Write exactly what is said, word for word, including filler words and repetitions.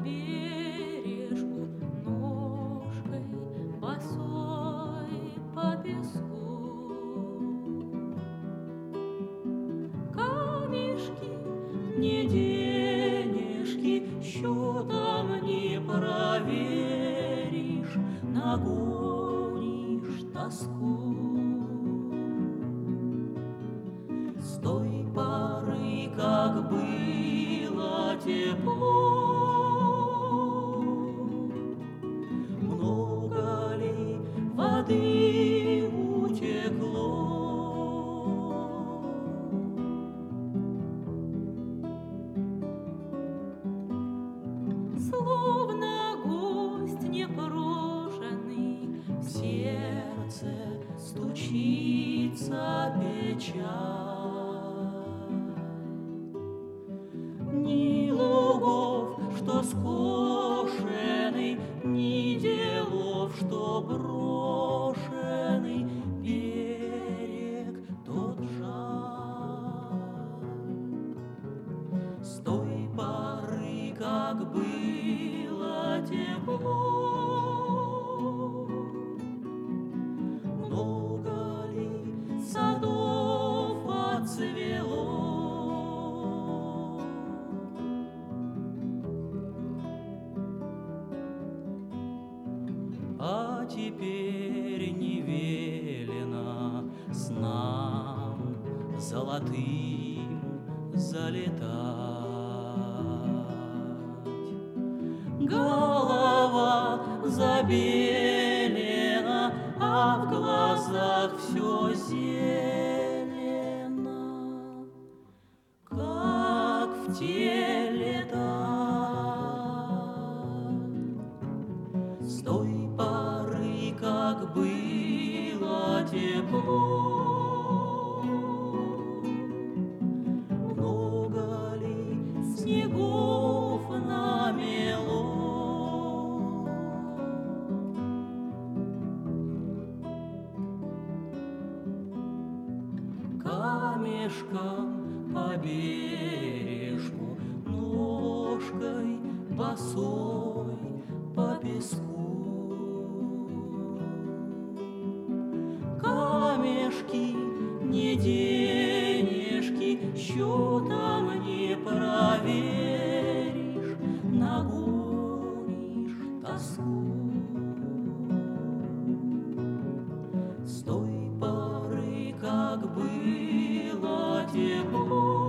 бережку ножкой босой по песку. Камешки, не денежки, счетом не проверишь, нагонишь тоску. С той поры, как было тепло, много ли воды утекло? Словно гость непрошенный, в сердце стучится печаль. Ни лугов, что скошены, ни делов, что брошены, берег тот жаль. С той поры, как было тепло, много ли садов отцвело? А теперь не велено с нам золотым залетать. Голова забелена, а в глазах все зелено, как в те лета. С той поры, как было тепло, много ли снегов намело? Камешком по бережку, ножкой босой по песку. Камешки, не денежки, счетом не проверишь, нагонишь тоску. С той поры, как было тепло,